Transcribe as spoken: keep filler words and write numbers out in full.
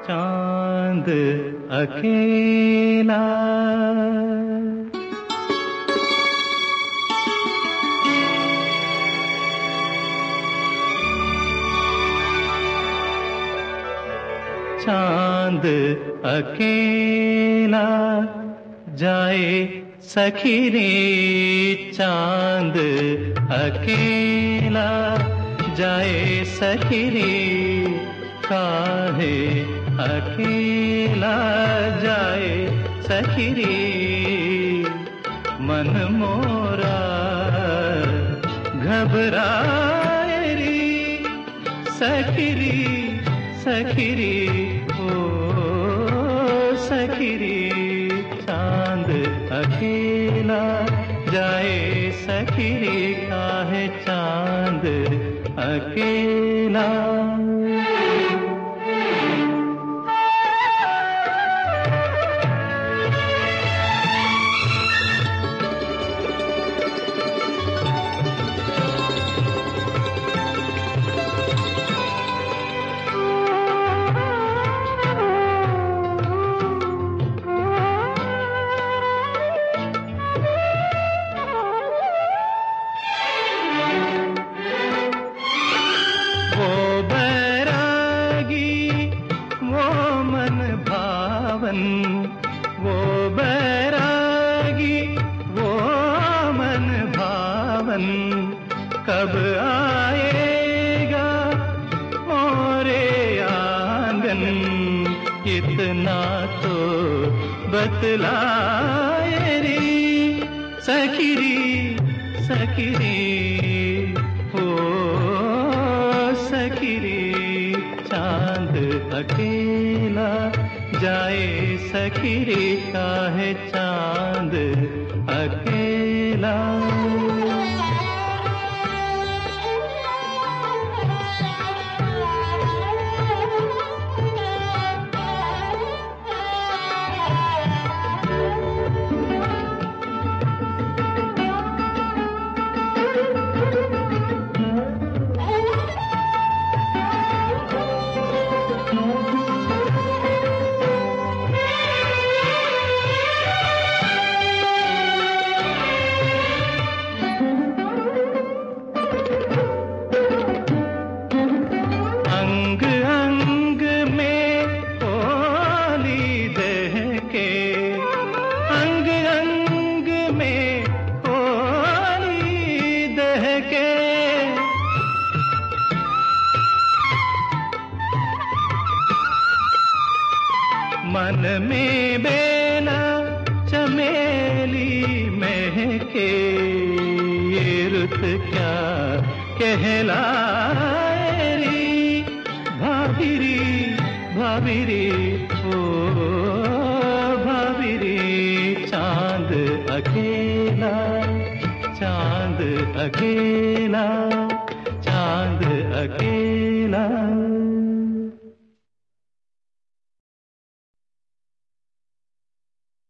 चांद अकेला। चांद अकेला जाए सखी रे, चांद अकेला जाए सखी रे, काहे अकेला जाए सखी रे। मन मोरा घबराए रे सखी रे, सखी रे ओ सखी रे। चांद अकेला जाए सखी रे, काहे चांद अकेला। वो बैरागी वो मन भावन, कब आएगा मोरे आंगन। इतना तो बतलाए रे सखी रे, सखी रे ओ सखी रे। चांद अकेला जाए सखी रे, काहे चांद अकेला। अंग अंग में होली दहके, अंग अंग में होली दहके। मन में बेला चमेली महके, ये रुत क्या कहलाए रे भाभीरी, भाभीरी ओ भाभीरी। चांद अकेला, चांद अकेला, चांद अकेला।